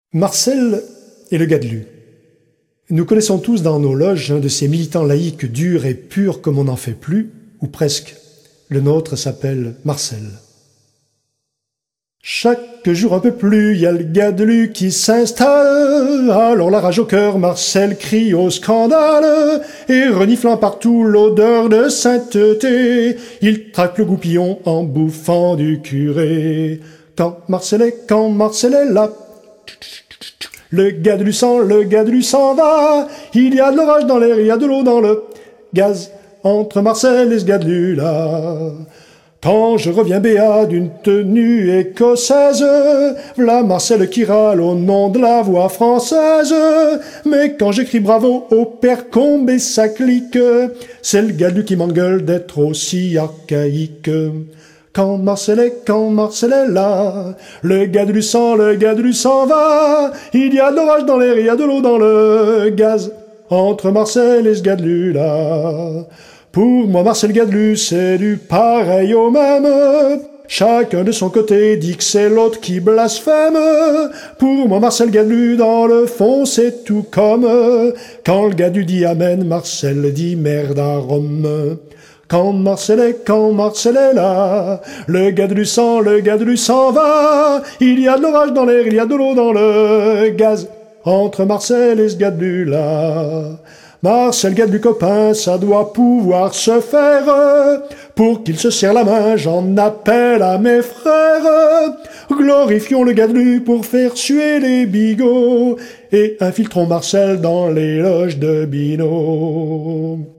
Marcel est le Gadelu. Nous connaissons tous dans nos loges un de ces militants laïcs durs et purs comme on n'en fait plus, ou presque. Le nôtre s'appelle Marcel. Chaque jour un peu plus, y a le Gadelu qui s'installe. Alors la rage au cœur, Marcel crie au scandale. Et reniflant partout l'odeur de sainteté, il traque le goupillon en bouffant du curé. Quand Marcel est là, le Gadelu s'en va. Il y a de l'orage dans l'air, il y a de l'eau dans le gaz. Entre Marcel et ce Gadelu là. Quand je reviens béat d'une tenue écossaise, v'là Marcel qui râle au nom de la voix française. Mais quand j'écris bravo au père Combe et sa clique, c'est le Gadelu qui m'engueule d'être aussi archaïque. Quand Marcel est là, le Gadelu s'en va. Il y a de l'orage dans l'air, il y a de l'eau dans le gaz. Entre Marcel et ce Gadelu là. Pour moi, Marcel Gadelu, c'est du pareil au même. Chacun de son côté dit que c'est l'autre qui blasphème. Pour moi, Marcel Gadelu, dans le fond, c'est tout comme quand le Gadelu dit amen, Marcel dit merde à Rome. Quand Marcel est là, le Gadelu s'en va. Il y a de l'orage dans l'air, il y a de l'eau dans le gaz. Entre Marcel et ce Gadelu là. Marcel Gadelu copain, ça doit pouvoir se faire. Pour qu'il se serre la main, j'en appelle à mes frères. Glorifions le Gadelu pour faire suer les bigots et infiltrons Marcel dans les loges de Binot.